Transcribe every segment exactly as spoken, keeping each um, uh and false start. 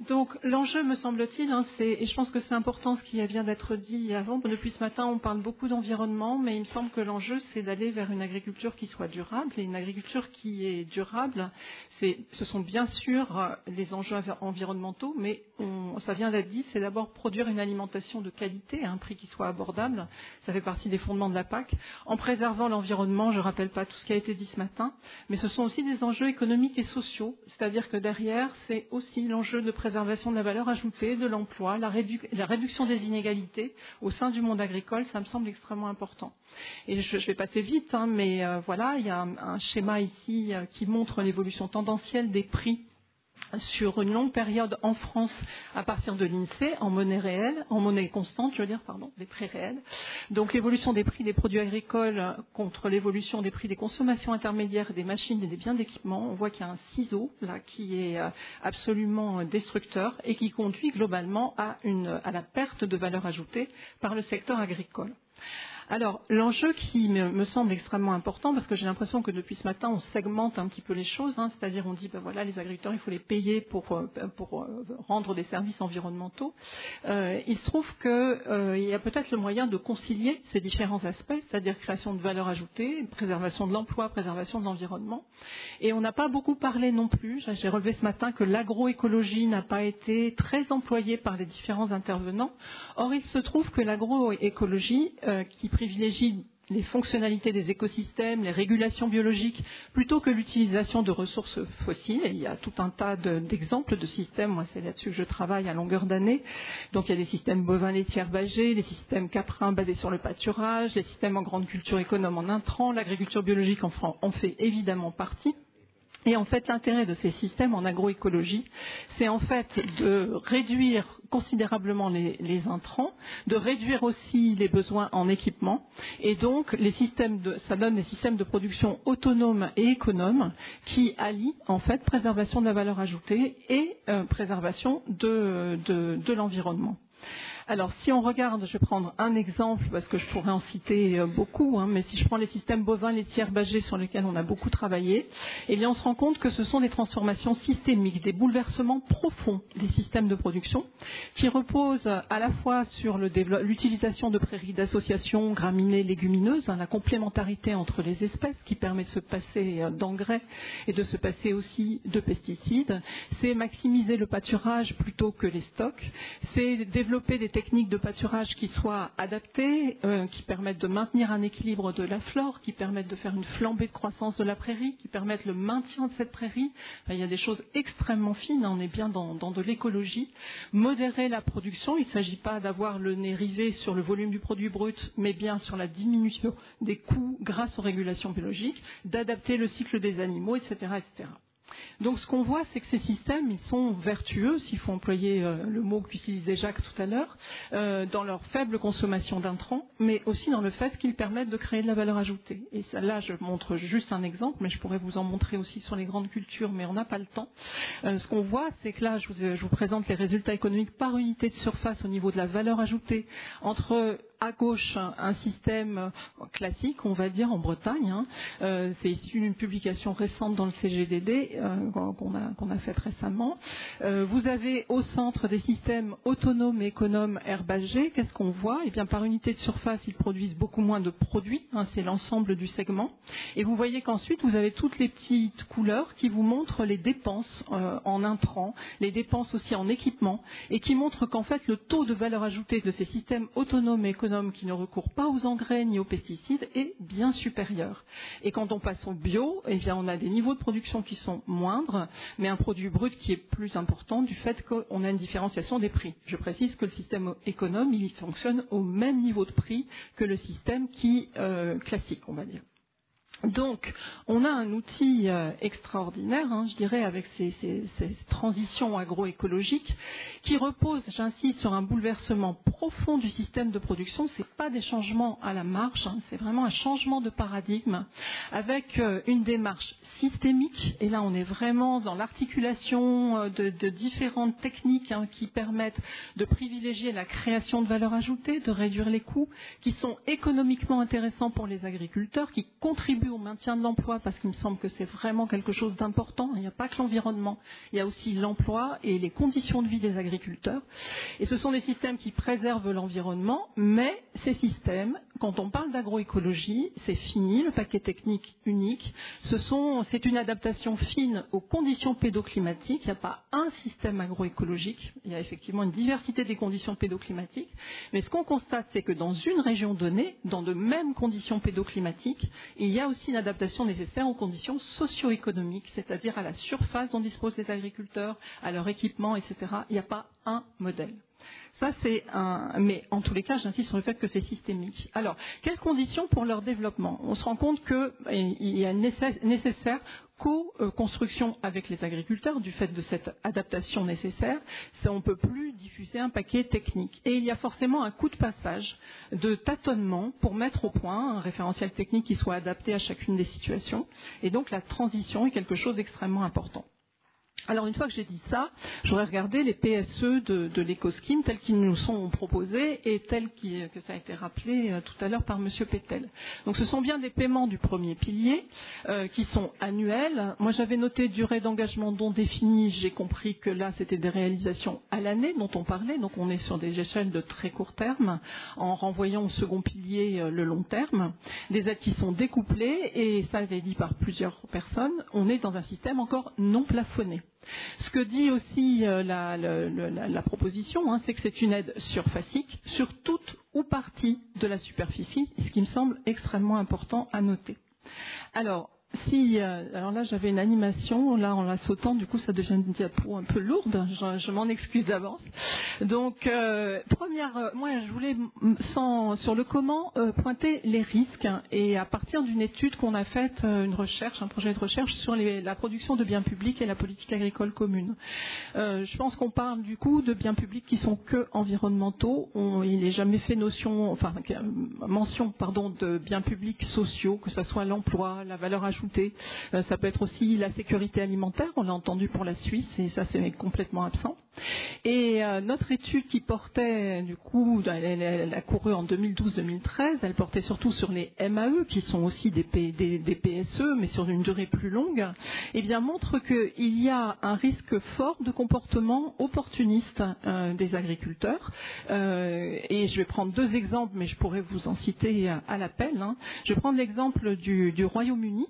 Donc l'enjeu, me semble-t-il, hein, c'est, et je pense que c'est important ce qui vient d'être dit avant, depuis ce matin on parle beaucoup d'environnement, mais il me semble que l'enjeu c'est d'aller vers une agriculture qui soit durable, et une agriculture qui est durable, c'est, ce sont bien sûr les enjeux environnementaux, mais on, ça vient d'être dit, c'est d'abord produire une alimentation de qualité à un prix qui soit abordable, ça fait partie des fondements de la P A C, en préservant l'environnement, je ne rappelle pas tout ce qui a été dit ce matin, mais ce sont aussi des enjeux économiques et sociaux, c'est-à-dire que derrière c'est aussi l'enjeu de préservation de la valeur ajoutée, de l'emploi, la, rédu- la réduction des inégalités au sein du monde agricole, ça me semble extrêmement important. Et je, je vais passer vite, hein, mais euh, voilà, il y a un, un schéma ici euh, qui montre l'évolution tendancielle des prix sur une longue période en France à partir de l'INSEE, en monnaie réelle, en monnaie constante, je veux dire, pardon, des prix réels. Donc l'évolution des prix des produits agricoles contre l'évolution des prix des consommations intermédiaires des machines et des biens d'équipement, on voit qu'il y a un ciseau là qui est absolument destructeur et qui conduit globalement à, une, à la perte de valeur ajoutée par le secteur agricole. Alors, l'enjeu qui me, me semble extrêmement important, parce que j'ai l'impression que depuis ce matin, on segmente un petit peu les choses, hein, c'est-à-dire on dit, ben voilà, les agriculteurs, il faut les payer pour, pour rendre des services environnementaux. Euh, il se trouve qu'il euh, y a peut-être le moyen de concilier ces différents aspects, c'est-à-dire création de valeur ajoutée, préservation de l'emploi, préservation de l'environnement. Et on n'a pas beaucoup parlé non plus, j'ai relevé ce matin que l'agroécologie n'a pas été très employée par les différents intervenants. Or, il se trouve que l'agroécologie, euh, qui privilégie les fonctionnalités des écosystèmes, les régulations biologiques, plutôt que l'utilisation de ressources fossiles. Et il y a tout un tas de, d'exemples de systèmes, moi c'est là-dessus que je travaille à longueur d'année. Donc il y a des systèmes bovins laitiers herbagés, les systèmes caprins basés sur le pâturage, les systèmes en grande culture économe en intrants, l'agriculture biologique en, en fait évidemment partie. Et en fait, l'intérêt de ces systèmes en agroécologie, c'est en fait de réduire considérablement les, les intrants, de réduire aussi les besoins en équipement, et donc les systèmes de, ça donne des systèmes de production autonomes et économes qui allient en fait préservation de la valeur ajoutée et euh, préservation de, de, de l'environnement. Alors, si on regarde, je vais prendre un exemple, parce que je pourrais en citer beaucoup, hein, mais si je prends les systèmes bovins laitiers herbagés sur lesquels on a beaucoup travaillé, eh bien, on se rend compte que ce sont des transformations systémiques, des bouleversements profonds des systèmes de production, qui reposent à la fois sur le développe, l'utilisation de prairies d'associations graminées légumineuses, hein, la complémentarité entre les espèces qui permet de se passer d'engrais et de se passer aussi de pesticides, c'est maximiser le pâturage plutôt que les stocks, c'est développer des techniques de pâturage qui soient adaptées, euh, qui permettent de maintenir un équilibre de la flore, qui permettent de faire une flambée de croissance de la prairie, qui permettent le maintien de cette prairie. Enfin, il y a des choses extrêmement fines, hein, on est bien dans, dans de l'écologie. Modérer la production, il ne s'agit pas d'avoir le nez rivé sur le volume du produit brut, mais bien sur la diminution des coûts grâce aux régulations biologiques, d'adapter le cycle des animaux, et cetera, et cetera. Donc ce qu'on voit, c'est que ces systèmes, ils sont vertueux, s'il faut employer euh, le mot qu'utilisait Jacques tout à l'heure, euh, dans leur faible consommation d'intrants, mais aussi dans le fait qu'ils permettent de créer de la valeur ajoutée. Et ça, là, je montre juste un exemple, mais je pourrais vous en montrer aussi sur les grandes cultures, mais on n'a pas le temps. Euh, ce qu'on voit, c'est que là, je vous, je vous présente les résultats économiques par unité de surface au niveau de la valeur ajoutée entre à gauche un système classique, on va dire, en Bretagne. Hein. Euh, c'est issu d'une publication récente dans le C G D D euh, qu'on a, qu'on a faite récemment. Euh, vous avez au centre des systèmes autonomes et économes herbagés. Qu'est-ce qu'on voit? Eh bien, par unité de surface, ils produisent beaucoup moins de produits. Hein, c'est l'ensemble du segment. Et vous voyez qu'ensuite, vous avez toutes les petites couleurs qui vous montrent les dépenses euh, en intrants, les dépenses aussi en équipement, et qui montrent qu'en fait, le taux de valeur ajoutée de ces systèmes autonomes et économes qui ne recourent pas aux engrais ni aux pesticides est bien supérieur. Et quand on passe au bio, eh bien on a des niveaux de production qui sont moindres, mais un produit brut qui est plus important du fait qu'on a une différenciation des prix. Je précise que le système économe, il fonctionne au même niveau de prix que le système qui euh, classique, on va dire. Donc, on a un outil euh, extraordinaire, hein, je dirais, avec ces, ces, ces transitions agroécologiques, qui repose, j'insiste, sur un bouleversement profond du système de production. Ce n'est pas des changements à la marge, hein, c'est vraiment un changement de paradigme, avec euh, une démarche systémique. Et là, on est vraiment dans l'articulation euh, de, de différentes techniques hein, qui permettent de privilégier la création de valeur ajoutée, de réduire les coûts, qui sont économiquement intéressants pour les agriculteurs, qui contribuent au maintien de l'emploi, parce qu'il me semble que c'est vraiment quelque chose d'important. Il n'y a pas que l'environnement, il y a aussi l'emploi et les conditions de vie des agriculteurs. Et ce sont des systèmes qui préservent l'environnement, mais ces systèmes, quand on parle d'agroécologie, c'est fini, le paquet technique unique. Ce sont, c'est une adaptation fine aux conditions pédoclimatiques. Il n'y a pas un système agroécologique. Il y a effectivement une diversité des conditions pédoclimatiques. Mais ce qu'on constate, c'est que dans une région donnée, dans de mêmes conditions pédoclimatiques, il y a aussi une adaptation nécessaire aux conditions socio-économiques, c'est-à-dire à la surface dont disposent les agriculteurs, à leur équipement, et cetera. Il n'y a pas un modèle. Ça, c'est un... Mais en tous les cas, j'insiste sur le fait que c'est systémique. Alors, quelles conditions pour leur développement? On se rend compte qu'il y a une nécessaire co-construction avec les agriculteurs du fait de cette adaptation nécessaire. On ne peut plus diffuser un paquet technique. Et il y a forcément un coup de passage, de tâtonnement pour mettre au point un référentiel technique qui soit adapté à chacune des situations. Et donc, la transition est quelque chose d'extrêmement important. Alors une fois que j'ai dit ça, j'aurais regardé les P S E de, de l'écoscheme tels qu'ils nous sont proposés et tels qui, que ça a été rappelé euh, tout à l'heure par Monsieur Pétel. Donc ce sont bien des paiements du premier pilier euh, qui sont annuels. Moi j'avais noté durée d'engagement non définie, j'ai compris que là c'était des réalisations à l'année dont on parlait, donc on est sur des échelles de très court terme en renvoyant au second pilier euh, le long terme. Des aides qui sont découplées et ça a été dit par plusieurs personnes, on est dans un système encore non plafonné. Ce que dit aussi euh, la, la, la, la proposition, hein, c'est que c'est une aide surfacique sur toute ou partie de la superficie, ce qui me semble extrêmement important à noter. Alors, si, euh, alors là j'avais une animation, là en la sautant, du coup ça devient une diapo un peu lourde, je, je m'en excuse d'avance. Donc euh, première, euh, moi je voulais sans, sur le comment euh, pointer les risques hein, et à partir d'une étude qu'on a faite, euh, une recherche, un projet de recherche sur les, la production de biens publics et la politique agricole commune. Euh, je pense qu'on parle du coup de biens publics qui sont que environnementaux. On, il n'est jamais fait notion, enfin mention pardon de biens publics sociaux, que ce soit l'emploi, la valeur ajoutée. Ça peut être aussi la sécurité alimentaire, on l'a entendu pour la Suisse et ça c'est complètement absent. Et euh, notre étude qui portait, du coup, elle, elle, elle a couru en deux mille douze deux mille treize, elle portait surtout sur les M A E qui sont aussi des, P, des, des P S E mais sur une durée plus longue, et bien montre qu'il y a un risque fort de comportement opportuniste euh, des agriculteurs. Euh, et je vais prendre deux exemples, mais je pourrais vous en citer à, à l'appel. Hein. Je vais prendre l'exemple du, du Royaume-Uni.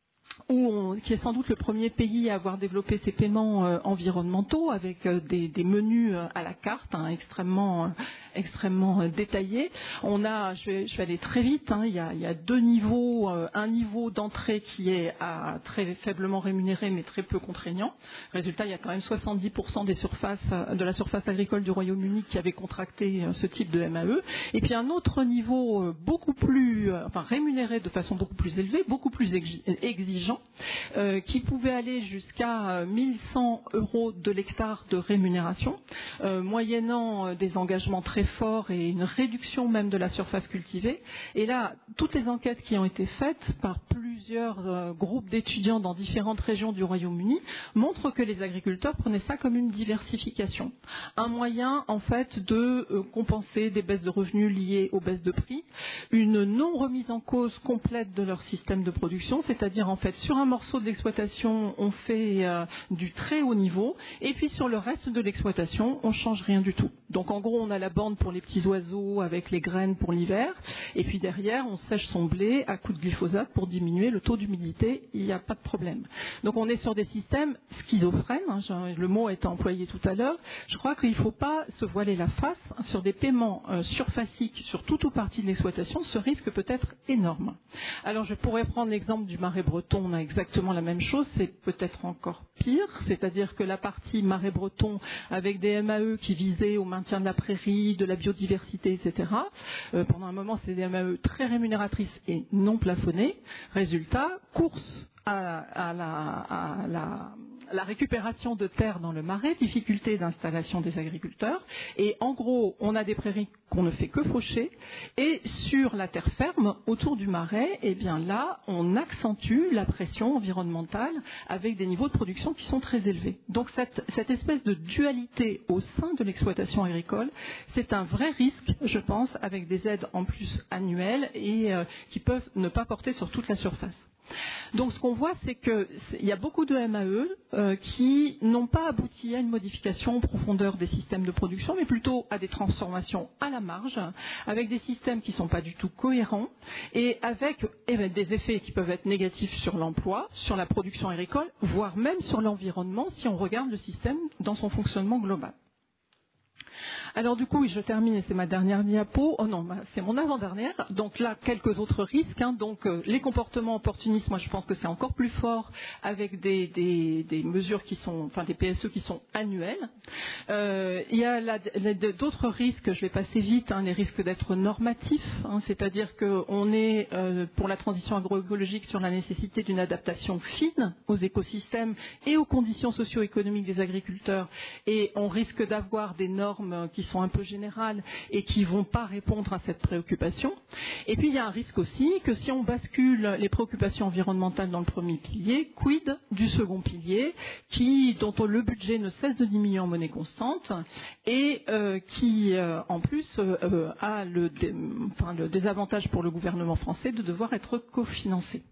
Où on, qui est sans doute le premier pays à avoir développé ces paiements euh, environnementaux avec euh, des, des menus euh, à la carte hein, extrêmement, euh, extrêmement euh, détaillés. On a, je vais, je vais aller très vite, hein, il, y a, il y a deux niveaux, euh, un niveau d'entrée qui est à, très faiblement rémunéré mais très peu contraignant. Résultat, il y a quand même soixante-dix pour cent des surfaces, euh, de la surface agricole du Royaume-Uni qui avait contracté euh, ce type de M A E. Et puis un autre niveau euh, beaucoup plus, euh, enfin rémunéré de façon beaucoup plus élevée, beaucoup plus exigeant. Euh, qui pouvait aller jusqu'à mille cent euros de l'hectare de rémunération, euh, moyennant euh, des engagements très forts et une réduction même de la surface cultivée. Et là, toutes les enquêtes qui ont été faites par plusieurs euh, groupes d'étudiants dans différentes régions du Royaume-Uni montrent que les agriculteurs prenaient ça comme une diversification. Un moyen, en fait, de euh, compenser des baisses de revenus liées aux baisses de prix, une non-remise en cause complète de leur système de production, c'est-à-dire en fait sur un morceau de l'exploitation, on fait euh, du très haut niveau, et puis sur le reste de l'exploitation, on change rien du tout. Donc en gros, on a la bande pour les petits oiseaux avec les graines pour l'hiver, et puis derrière, on sèche son blé à coups de glyphosate pour diminuer le taux d'humidité, il n'y a pas de problème. Donc on est sur des systèmes schizophrènes, hein, le mot a été employé tout à l'heure. Je crois qu'il ne faut pas se voiler la face sur des paiements euh, surfaciques sur toute ou partie de l'exploitation, ce risque peut être énorme. Alors je pourrais prendre l'exemple du Marais breton, on a exactement la même chose, c'est peut-être encore pire, c'est-à-dire que la partie Marais breton avec des M A E qui visaient au maintien de la prairie, de la biodiversité, et cetera. Euh, pendant un moment, c'est des M A E très rémunératrices et non plafonnées. Résultat, course à, à, la, à la, la récupération de terres dans le marais, difficulté d'installation des agriculteurs, et en gros, on a des prairies qu'on ne fait que faucher, et sur la terre ferme, autour du marais, eh bien là, on accentue la pression environnementale avec des niveaux de production qui sont très élevés. Donc cette, cette espèce de dualité au sein de l'exploitation agricole, c'est un vrai risque, je pense, avec des aides en plus annuelles et euh, qui peuvent ne pas porter sur toute la surface. Donc ce qu'on voit, c'est qu'il y a beaucoup de M A E euh, qui n'ont pas abouti à une modification en profondeur des systèmes de production, mais plutôt à des transformations à la marge, avec des systèmes qui ne sont pas du tout cohérents et avec eh bien, des effets qui peuvent être négatifs sur l'emploi, sur la production agricole, voire même sur l'environnement si on regarde le système dans son fonctionnement global. Alors du coup, oui, je termine et c'est ma dernière diapo. Oh non, c'est mon avant-dernière. Donc là, quelques autres risques. Hein. Donc euh, les comportements opportunistes, moi je pense que c'est encore plus fort avec des, des, des mesures qui sont, enfin des P S E qui sont annuelles. Euh, il y a la, la, d'autres risques, je vais passer vite, hein, les risques d'être normatifs, hein, c'est-à-dire qu'on est euh, pour la transition agroécologique sur la nécessité d'une adaptation fine aux écosystèmes et aux conditions socio-économiques des agriculteurs, et on risque d'avoir des normes qui sont un peu générales et qui ne vont pas répondre à cette préoccupation. Et puis il y a un risque aussi que si on bascule les préoccupations environnementales dans le premier pilier, quid du second pilier, qui, dont le budget ne cesse de diminuer en monnaie constante et euh, qui euh, en plus euh, a le, dé, enfin, le désavantage pour le gouvernement français de devoir être cofinancé.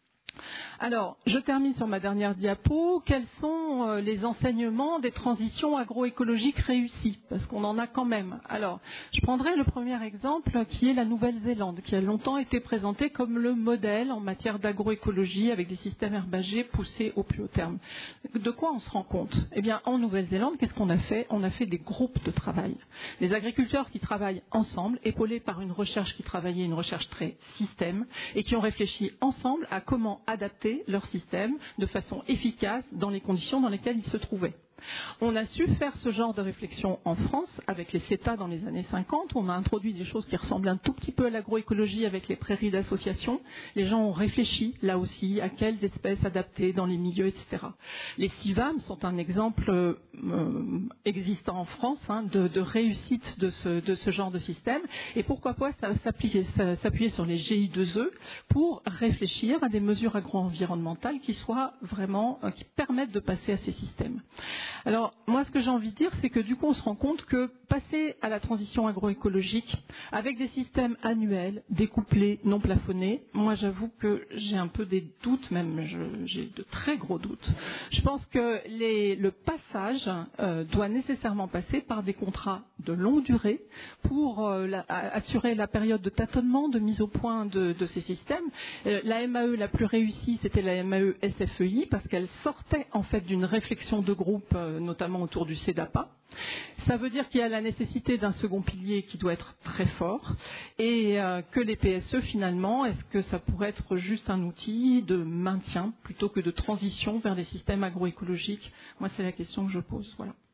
Alors, je termine sur ma dernière diapo. Quels sont euh, les enseignements des transitions agroécologiques réussies? Parce qu'on en a quand même. Alors, je prendrai le premier exemple qui est la Nouvelle-Zélande, qui a longtemps été présentée comme le modèle en matière d'agroécologie avec des systèmes herbagés poussés au plus haut terme. De quoi on se rend compte? Eh bien, en Nouvelle-Zélande, qu'est-ce qu'on a fait? On a fait des groupes de travail. Les agriculteurs qui travaillent ensemble, épaulés par une recherche qui travaillait, une recherche très système, et qui ont réfléchi ensemble à comment adapter leur système de façon efficace dans les conditions dans lesquelles ils se trouvaient. On a su faire ce genre de réflexion en France avec les CETA dans les années cinquante. On a introduit des choses qui ressemblent un tout petit peu à l'agroécologie avec les prairies d'association. Les gens ont réfléchi là aussi à quelles espèces adapter dans les milieux, et cetera. Les C I V A M sont un exemple euh, existant en France hein, de, de réussite de ce, de ce genre de système. Et pourquoi pas s'appuyer, s'appuyer sur les G I deux E pour réfléchir à des mesures agro-environnementales qui soient vraiment, euh, qui permettent de passer à ces systèmes. Alors, moi, ce que j'ai envie de dire, c'est que du coup, on se rend compte que passer à la transition agroécologique avec des systèmes annuels, découplés, non plafonnés, moi, j'avoue que j'ai un peu des doutes, même je, j'ai de très gros doutes. Je pense que les, le passage euh, doit nécessairement passer par des contrats de longue durée pour euh, la, assurer la période de tâtonnement, de mise au point de, de ces systèmes. Euh, la M A E la plus réussie, c'était la M A E S F E I, parce qu'elle sortait en fait d'une réflexion de groupe notamment autour du CEDAPA. Ça veut dire qu'il y a la nécessité d'un second pilier qui doit être très fort et euh, que les P S E finalement, est-ce que ça pourrait être juste un outil de maintien plutôt que de transition vers des systèmes agroécologiques? Moi, c'est la question que je pose. Voilà.